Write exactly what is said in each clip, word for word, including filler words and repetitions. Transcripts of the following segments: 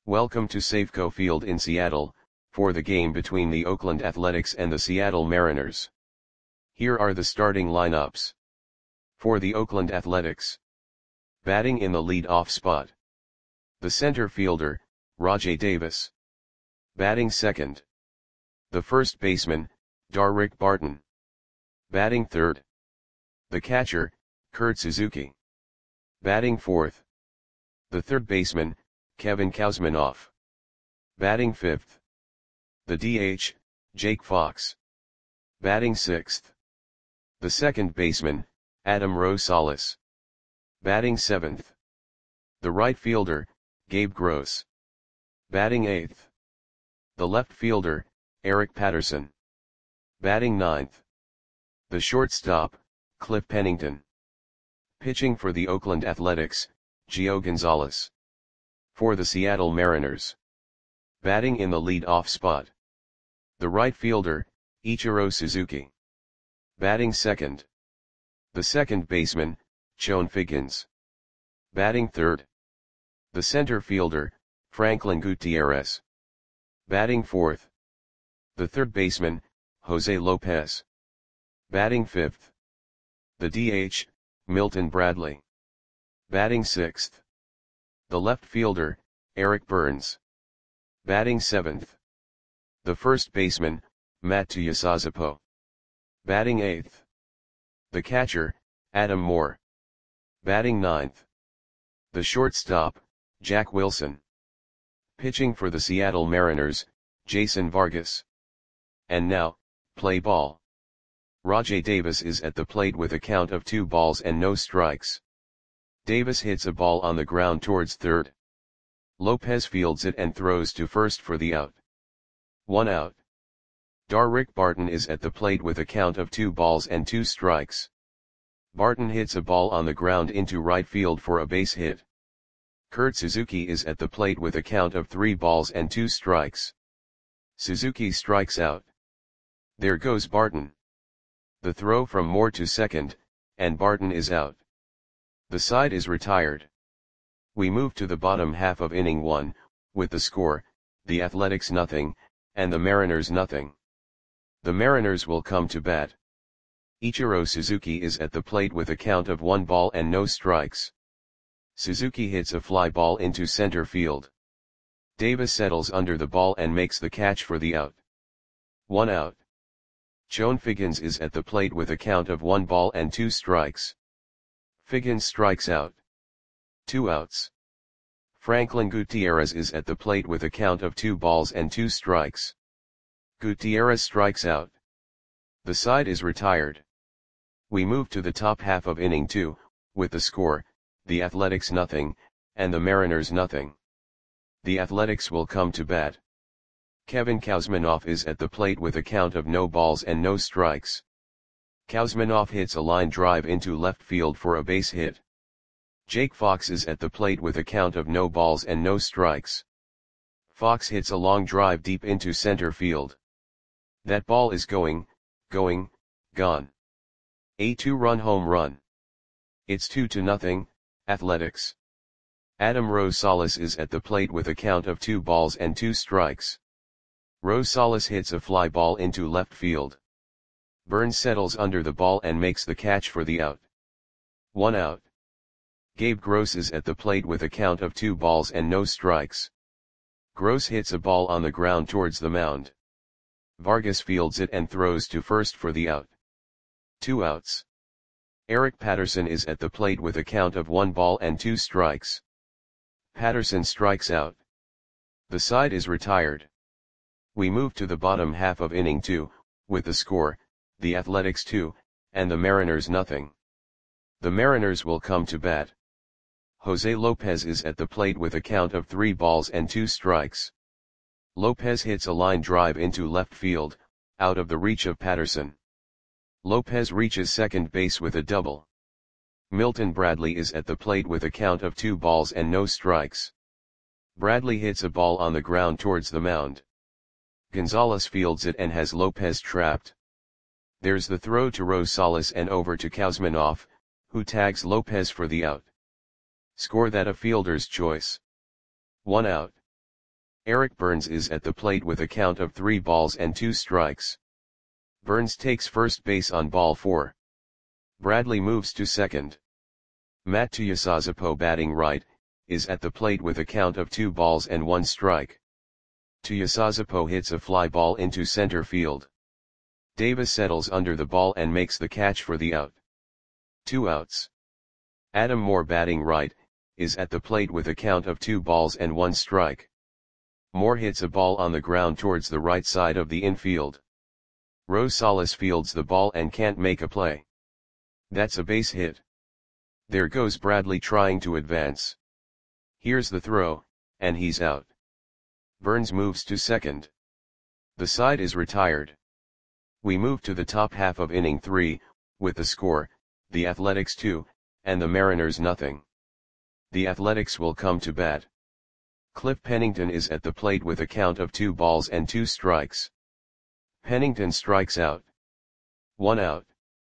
Welcome to Safeco Field in Seattle, for the game between the Oakland Athletics and the Seattle Mariners. Here are the starting lineups. For the Oakland Athletics. Batting in the lead-off spot. The center fielder, Rajai Davis. Batting second. The first baseman, Darick Barton. Batting third. The catcher, Kurt Suzuki. Batting fourth. The third baseman, Kevin Kouzmanoff. Batting fifth. The D H, Jake Fox. Batting sixth. The second baseman, Adam Rosales. Batting seventh. The right fielder, Gabe Gross. Batting eighth. The left fielder, Eric Patterson. Batting ninth. The shortstop, Cliff Pennington. Pitching for the Oakland Athletics, Gio Gonzalez. For the Seattle Mariners. Batting in the lead-off spot. The right fielder, Ichiro Suzuki. Batting second. The second baseman, Chone Figgins. Batting third. The center fielder, Franklin Gutierrez. Batting fourth. The third baseman, Jose Lopez. Batting fifth. The D H, Milton Bradley. Batting sixth. The left fielder, Eric Burns. Batting seventh. The first baseman, Matt Tuiasosopo. Batting eighth. The catcher, Adam Moore. Batting ninth. The shortstop, Jack Wilson. Pitching for the Seattle Mariners, Jason Vargas. And now, play ball. Rajai Davis is at the plate with a count of two balls and no strikes. Davis hits a ball on the ground towards third. Lopez fields it and throws to first for the out. One out. Darick Barton is at the plate with a count of two balls and two strikes. Barton hits a ball on the ground into right field for a base hit. Kurt Suzuki is at the plate with a count of three balls and two strikes. Suzuki strikes out. There goes Barton. The throw from Moore to second, and Barton is out. The side is retired. We move to the bottom half of inning one, with the score, the Athletics nothing, and the Mariners nothing. The Mariners will come to bat. Ichiro Suzuki is at the plate with a count of one ball and no strikes. Suzuki hits a fly ball into center field. Davis settles under the ball and makes the catch for the out. One out. Chone Figgins is at the plate with a count of one ball and two strikes. Figgins strikes out. Two outs. Franklin Gutierrez is at the plate with a count of two balls and two strikes. Gutierrez strikes out. The side is retired. We move to the top half of inning two, with the score, the Athletics nothing, and the Mariners nothing. The Athletics will come to bat. Kevin Kouzmanoff is at the plate with a count of no balls and no strikes. Kouzmanoff hits a line drive into left field for a base hit. Jake Fox is at the plate with a count of no balls and no strikes. Fox hits a long drive deep into center field. That ball is going, going, gone. A two-run home run. It's two to nothing, Athletics. Adam Rosales is at the plate with a count of two balls and two strikes. Rosales hits a fly ball into left field. Burns settles under the ball and makes the catch for the out. One out. Gabe Gross is at the plate with a count of two balls and no strikes. Gross hits a ball on the ground towards the mound. Vargas fields it and throws to first for the out. Two outs. Eric Patterson is at the plate with a count of one ball and two strikes. Patterson strikes out. The side is retired. We move to the bottom half of inning two, with the score, the Athletics two, and the Mariners nothing. The Mariners will come to bat. Jose Lopez is at the plate with a count of three balls and two strikes. Lopez hits a line drive into left field, out of the reach of Patterson. Lopez reaches second base with a double. Milton Bradley is at the plate with a count of two balls and no strikes. Bradley hits a ball on the ground towards the mound. Gonzalez fields it and has Lopez trapped. There's the throw to Rosales and over to Kouzmanoff, who tags Lopez for the out. Score that a fielder's choice. One out. Eric Burns is at the plate with a count of three balls and two strikes. Burns takes first base on ball four. Bradley moves to second. Matt Tuiasosopo, batting right, is at the plate with a count of two balls and one strike. Tuiasosopo hits a fly ball into center field. Davis settles under the ball and makes the catch for the out. Two outs. Adam Moore, batting right, is at the plate with a count of two balls and one strike. Moore hits a ball on the ground towards the right side of the infield. Rosales fields the ball and can't make a play. That's a base hit. There goes Bradley trying to advance. Here's the throw, and he's out. Burns moves to second. The side is retired. We move to the top half of inning three, with the score, the Athletics two, and the Mariners nothing. The Athletics will come to bat. Cliff Pennington is at the plate with a count of two balls and two strikes. Pennington strikes out. One out.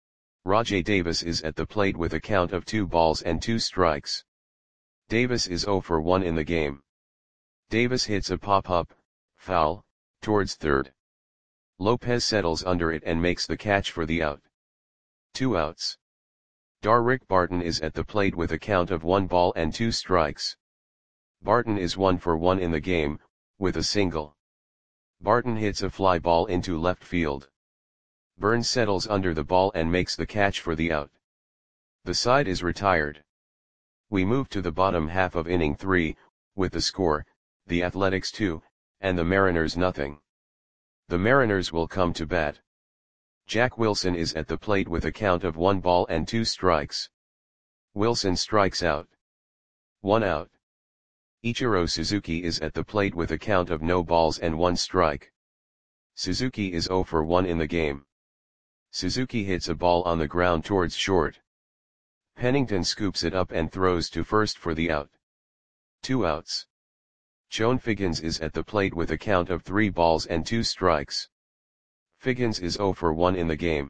Rajai Davis is at the plate with a count of two balls and two strikes. Davis is zero for one in the game. Davis hits a pop-up, foul, towards third. Lopez settles under it and makes the catch for the out. Two outs. Darrick Barton is at the plate with a count of one ball and two strikes. Barton is one for one in the game, with a single. Barton hits a fly ball into left field. Burns settles under the ball and makes the catch for the out. The side is retired. We move to the bottom half of inning three, with the score, the Athletics two, and the Mariners nothing. The Mariners will come to bat. Jack Wilson is at the plate with a count of one ball and two strikes. Wilson strikes out. One out. Ichiro Suzuki is at the plate with a count of no balls and one strike. Suzuki is zero for one in the game. Suzuki hits a ball on the ground towards short. Pennington scoops it up and throws to first for the out. Two outs. Chone Figgins is at the plate with a count of three balls and two strikes. Figgins is zero for one in the game.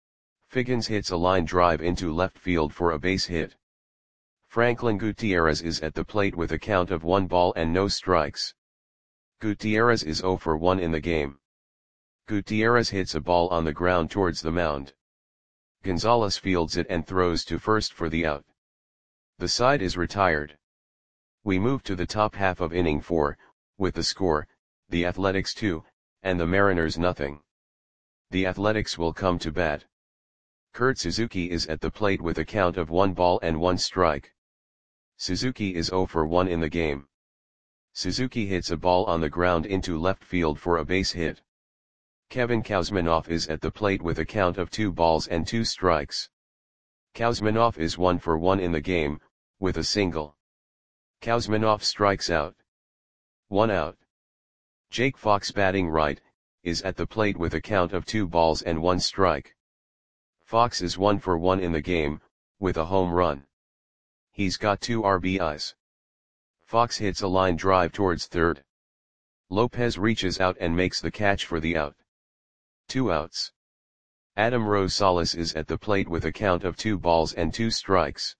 Figgins hits a line drive into left field for a base hit. Franklin Gutierrez is at the plate with a count of one ball and no strikes. Gutierrez is zero for one in the game. Gutierrez hits a ball on the ground towards the mound. Gonzalez fields it and throws to first for the out. The side is retired. We move to the top half of inning four, with the score, the Athletics two, and the Mariners nothing. The Athletics will come to bat. Kurt Suzuki is at the plate with a count of one ball and one strike. Suzuki is zero for one in the game. Suzuki hits a ball on the ground into left field for a base hit. Kevin Kouzmanoff is at the plate with a count of two balls and two strikes. Kouzmanoff is one for one in the game, with a single. Kouzmanoff strikes out. One out. Jake Fox, batting right, is at the plate with a count of two balls and one strike. Fox is one for one in the game, with a home run. He's got two R B Is. Fox hits a line drive towards third. Lopez reaches out and makes the catch for the out. Two outs. Adam Rosales is at the plate with a count of two balls and two strikes.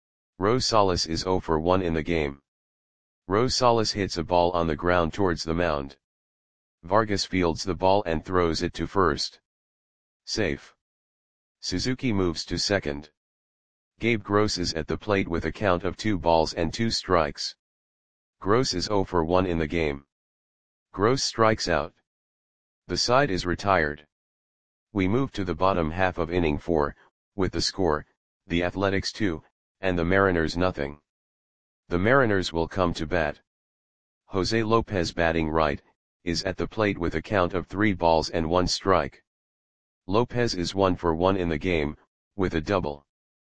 Rosales is zero for one in the game. Rosales hits a ball on the ground towards the mound. Vargas fields the ball and throws it to first. Safe. Suzuki moves to second. Gabe Gross is at the plate with a count of two balls and two strikes. Gross is zero for one in the game. Gross strikes out. The side is retired. We move to the bottom half of inning four, with the score, the Athletics two, and the Mariners nothing. The Mariners will come to bat. Jose Lopez, batting right, is at the plate with a count of three balls and one strike. Lopez is one for one in the game, with a double.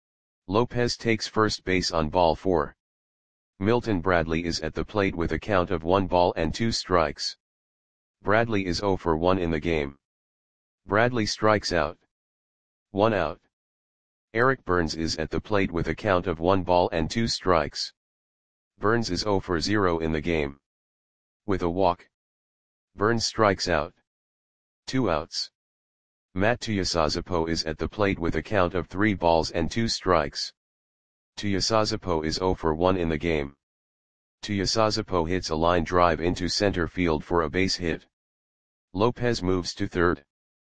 Lopez takes first base on ball four. Milton Bradley is at the plate with a count of one ball and two strikes. Bradley is zero for one in the game. Bradley strikes out. One out. Eric Burns is at the plate with a count of one ball and two strikes. Burns is zero for zero in the game. With a walk. Burns strikes out. Two outs. Matt Tuiasosopo is at the plate with a count of three balls and two strikes. Tuiasosopo is zero for one in the game. Tuiasosopo hits a line drive into center field for a base hit. Lopez moves to third.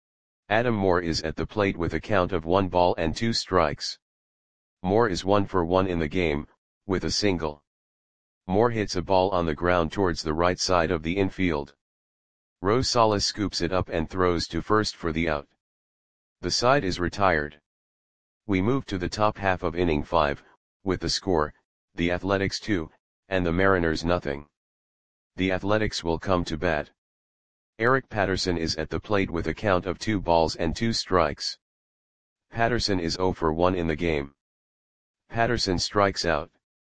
Adam Moore is at the plate with a count of one ball and two strikes. Moore is one for one in the game, with a single. Moore hits a ball on the ground towards the right side of the infield. Rosales scoops it up and throws to first for the out. The side is retired. We move to the top half of inning five, with the score, the Athletics two, and the Mariners nothing. The Athletics will come to bat. Eric Patterson is at the plate with a count of two balls and two strikes. Patterson is zero for one in the game. Patterson strikes out.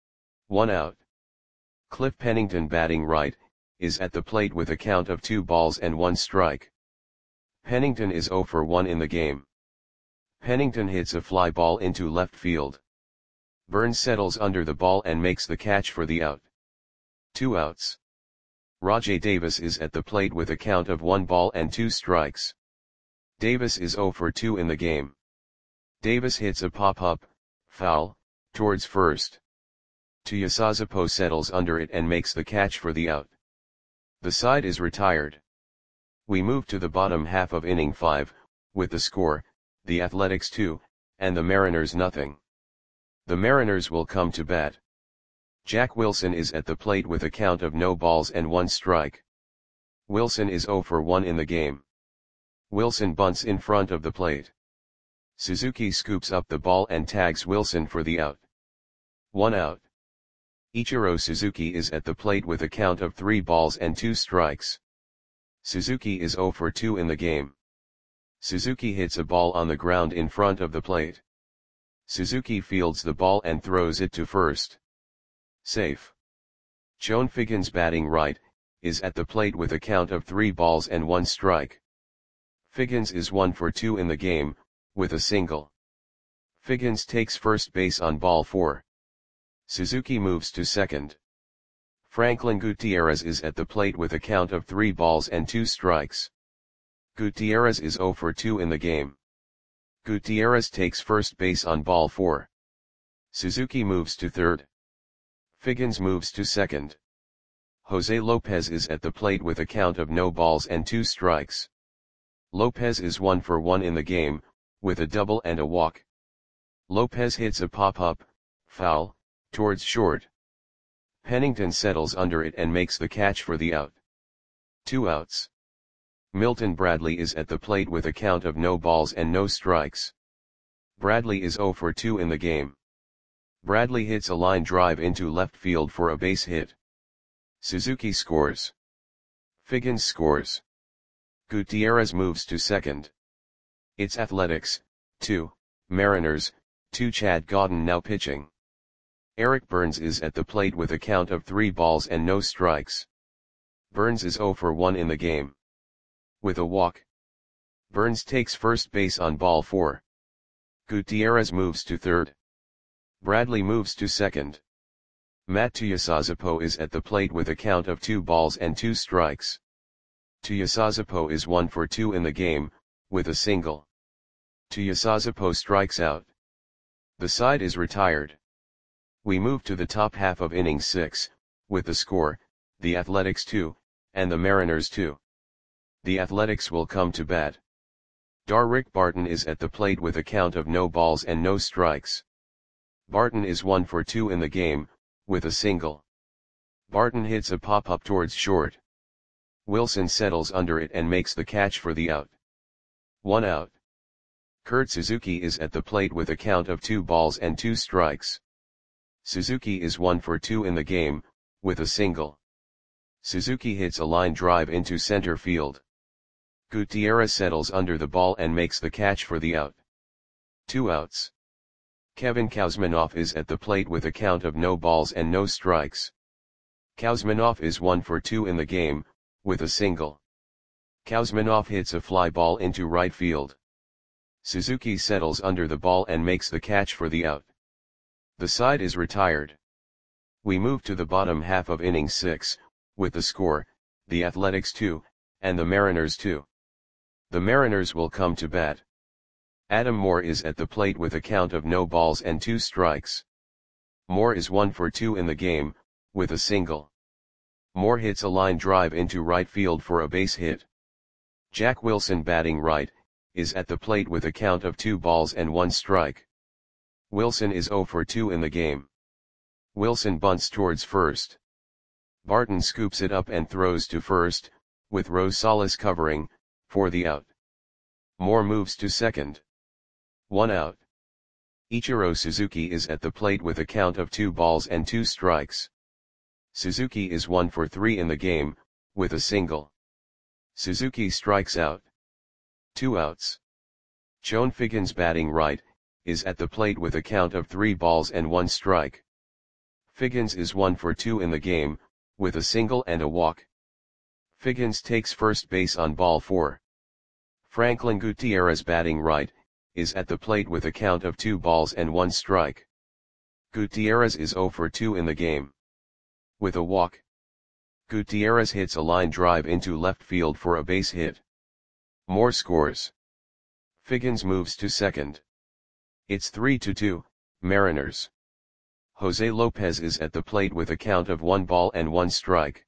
One out. Cliff Pennington, batting right, is at the plate with a count of two balls and one strike. Pennington is zero for one in the game. Pennington hits a fly ball into left field. Burns settles under the ball and makes the catch for the out. Two outs. Rajai Davis is at the plate with a count of one ball and two strikes. Davis is zero for two in the game. Davis hits a pop-up, foul, towards first. Tuiasosopo settles under it and makes the catch for the out. The side is retired. We move to the bottom half of inning five, with the score, the Athletics two, and the Mariners nothing. The Mariners will come to bat. Jack Wilson is at the plate with a count of no balls and one strike. Wilson is zero for one in the game. Wilson bunts in front of the plate. Suzuki scoops up the ball and tags Wilson for the out. One out. Ichiro Suzuki is at the plate with a count of three balls and two strikes. Suzuki is zero for two in the game. Suzuki hits a ball on the ground in front of the plate. Suzuki fields the ball and throws it to first. Safe. Chone Figgins, batting right, is at the plate with a count of three balls and one strike. Figgins is one for two in the game, with a single. Figgins takes first base on ball four. Suzuki moves to second. Franklin Gutierrez is at the plate with a count of three balls and two strikes. Gutierrez is zero for two in the game. Gutierrez takes first base on ball four. Suzuki moves to third. Figgins moves to second. Jose Lopez is at the plate with a count of no balls and two strikes. Lopez is one for one in the game, with a double and a walk. Lopez hits a pop-up, foul, towards short. Pennington settles under it and makes the catch for the out. Two outs. Milton Bradley is at the plate with a count of no balls and no strikes. Bradley is zero for two in the game. Bradley hits a line drive into left field for a base hit. Suzuki scores. Figgins scores. Gutierrez moves to second. It's Athletics, two, Mariners, two. Chad Godin now pitching. Eric Burns is at the plate with a count of three balls and no strikes. Burns is zero for one in the game. With a walk. Burns takes first base on ball four. Gutierrez moves to third. Bradley moves to second. Matt Tuiasosopo is at the plate with a count of two balls and two strikes. Tuiasosopo is one for two in the game, with a single. Tuiasosopo strikes out. The side is retired. We move to the top half of inning six, with the score, the Athletics two, and the Mariners two. The Athletics will come to bat. Darrick Barton is at the plate with a count of no balls and no strikes. Barton is one for two in the game, with a single. Barton hits a pop-up towards short. Wilson settles under it and makes the catch for the out. One out. Kurt Suzuki is at the plate with a count of two balls and two strikes. Suzuki is one for two in the game, with a single. Suzuki hits a line drive into center field. Gutierrez settles under the ball and makes the catch for the out. Two outs. Kevin Kouzmanoff is at the plate with a count of no balls and no strikes. Kouzmanoff is one for two in the game, with a single. Kouzmanoff hits a fly ball into right field. Suzuki settles under the ball and makes the catch for the out. The side is retired. We move to the bottom half of inning six, with the score, the Athletics two, and the Mariners two. The Mariners will come to bat. Adam Moore is at the plate with a count of no balls and two strikes. Moore is one for two in the game, with a single. Moore hits a line drive into right field for a base hit. Jack Wilson, batting right, is at the plate with a count of two balls and one strike. Wilson is oh for two in the game. Wilson bunts towards first. Barton scoops it up and throws to first, with Rosales covering, for the out. Moore moves to second. One out. Ichiro Suzuki is at the plate with a count of two balls and two strikes. Suzuki is one for three in the game, with a single. Suzuki strikes out. Two outs. Chone Figgins, batting right, is at the plate with a count of three balls and one strike. Figgins is one for two in the game, with a single and a walk. Figgins takes first base on ball four. Franklin Gutierrez, batting right, is at the plate with a count of two balls and one strike. Gutierrez is oh for two in the game. With a walk. Gutierrez hits a line drive into left field for a base hit. Moore scores. Figgins moves to second. It's three to two, Mariners. Jose Lopez is at the plate with a count of one ball and one strike.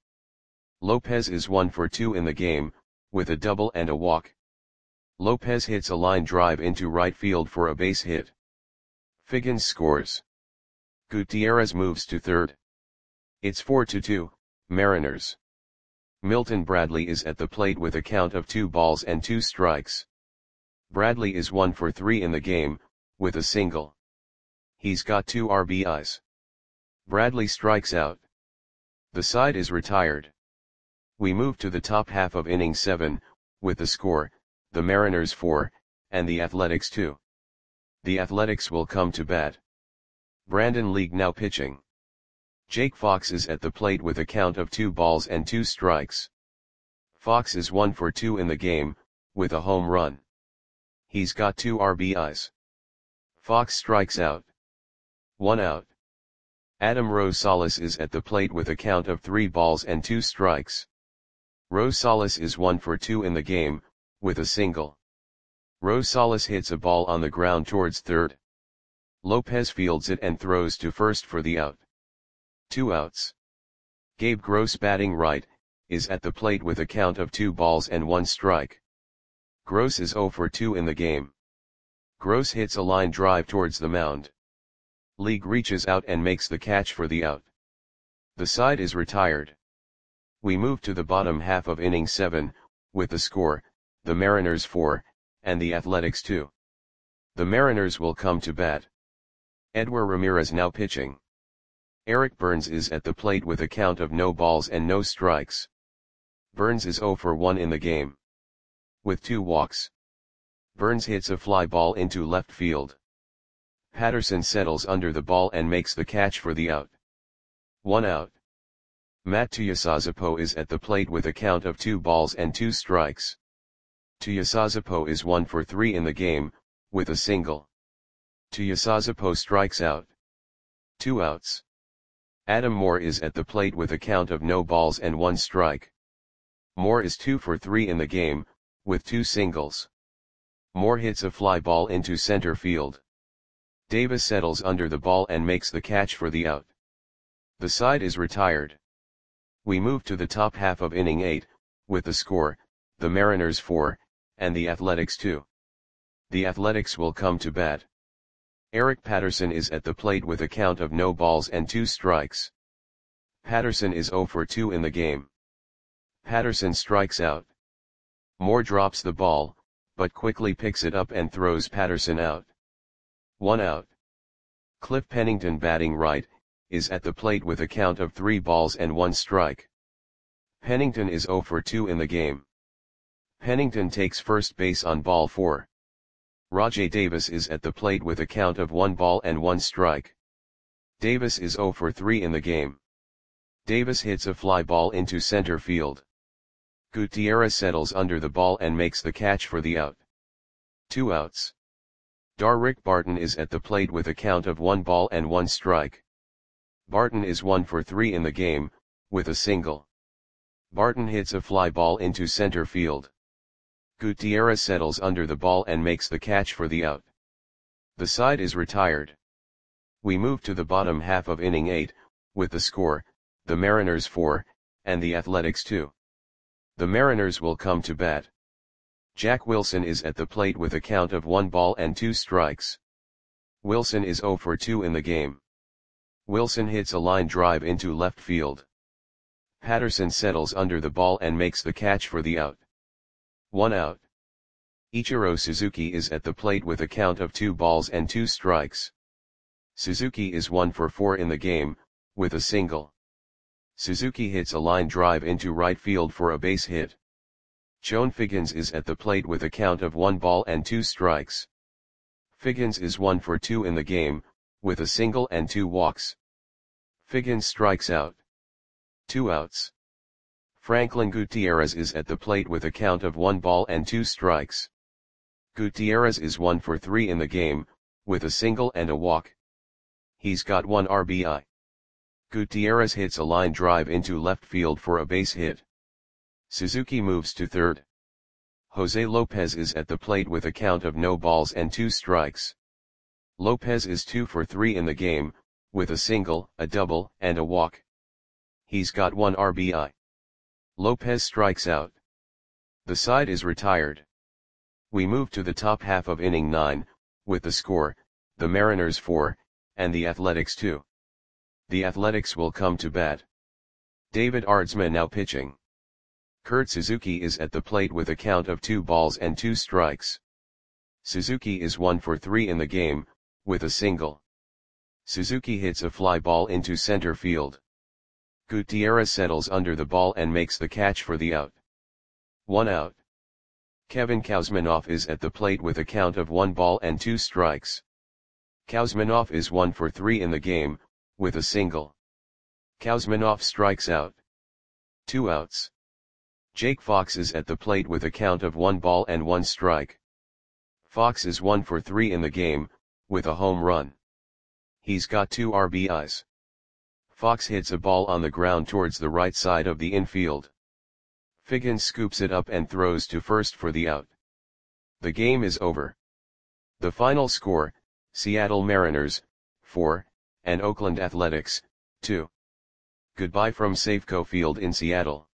Lopez is one for two in the game, with a double and a walk. Lopez hits a line drive into right field for a base hit. Figgins scores. Gutierrez moves to third. It's four to two, Mariners. Milton Bradley is at the plate with a count of two balls and two strikes. Bradley is one for three in the game, with a single. He's got two R B Is. Bradley strikes out. The side is retired. We move to the top half of inning seven, with the score, the Mariners four, and the Athletics two. The Athletics will come to bat. Brandon League now pitching. Jake Fox is at the plate with a count of two balls and two strikes. Fox is one for two in the game, with a home run. He's got two R B Is. Fox strikes out. One out. Adam Rosales is at the plate with a count of three balls and two strikes. Rosales is one for two in the game, with a single. Rosales hits a ball on the ground towards third. Lopez fields it and throws to first for the out. Two outs. Gabe Gross, batting right, is at the plate with a count of two balls and one strike. Gross is oh for two in the game. Gross hits a line drive towards the mound. League reaches out and makes the catch for the out. The side is retired. We move to the bottom half of inning seven, with the score, the Mariners four, and the Athletics two. The Mariners will come to bat. Edward Ramirez now pitching. Eric Burns is at the plate with a count of no balls and no strikes. Burns is oh for one in the game. With two walks. Burns hits a fly ball into left field. Patterson settles under the ball and makes the catch for the out. One out. Matt Tuiasosopo is at the plate with a count of two balls and two strikes. Tuiasosopo is one for three in the game, with a single. Tuiasosopo strikes out. Two outs. Adam Moore is at the plate with a count of no balls and one strike. Moore is two for three in the game, with two singles. Moore hits a fly ball into center field. Davis settles under the ball and makes the catch for the out. The side is retired. We move to the top half of inning eight, with the score, the Mariners four, and the Athletics two. The Athletics will come to bat. Eric Patterson is at the plate with a count of no balls and two strikes. Patterson is oh for two in the game. Patterson strikes out. Moore drops the ball, but quickly picks it up and throws Patterson out. One out. Cliff Pennington, batting right, is at the plate with a count of three balls and one strike. Pennington is oh for two in the game. Pennington takes first base on ball four. Rajai Davis is at the plate with a count of one ball and one strike. Davis is oh for three in the game. Davis hits a fly ball into center field. Gutierrez settles under the ball and makes the catch for the out. Two outs. Darrick Barton is at the plate with a count of one ball and one strike. Barton is one for three in the game, with a single. Barton hits a fly ball into center field. Gutierrez settles under the ball and makes the catch for the out. The side is retired. We move to the bottom half of inning eight, with the score, the Mariners four, and the Athletics two. The Mariners will come to bat. Jack Wilson is at the plate with a count of one ball and two strikes. Wilson is zero for two in the game. Wilson hits a line drive into left field. Patterson settles under the ball and makes the catch for the out. One out. Ichiro Suzuki is at the plate with a count of two balls and two strikes. Suzuki is one for four in the game, with a single. Suzuki hits a line drive into right field for a base hit. Chone Figgins is at the plate with a count of one ball and two strikes. Figgins is one for two in the game, with a single and two walks. Figgins strikes out. Two outs. Franklin Gutierrez is at the plate with a count of one ball and two strikes. Gutierrez is one for three in the game, with a single and a walk. He's got one R B I. Gutierrez hits a line drive into left field for a base hit. Suzuki moves to third. Jose Lopez is at the plate with a count of no balls and two strikes. Lopez is two for three in the game, with a single, a double, and a walk. He's got one R B I. Lopez strikes out. The side is retired. We move to the top half of inning nine, with the score, the Mariners four, and the Athletics two. The Athletics will come to bat. David Aardsma now pitching. Kurt Suzuki is at the plate with a count of two balls and two strikes. Suzuki is one for three in the game, with a single. Suzuki hits a fly ball into center field. Gutierrez settles under the ball and makes the catch for the out. One out. Kevin Kouzmanoff is at the plate with a count of one ball and two strikes. Kouzmanoff is one for three in the game, with a single. Kouzmanoff strikes out. Two outs. Jake Fox is at the plate with a count of one ball and one strike. Fox is one for three in the game, with a home run. He's got two R B Is. Fox hits a ball on the ground towards the right side of the infield. Figgins scoops it up and throws to first for the out. The game is over. The final score, Seattle Mariners, four, and Oakland Athletics, two. Goodbye from Safeco Field in Seattle.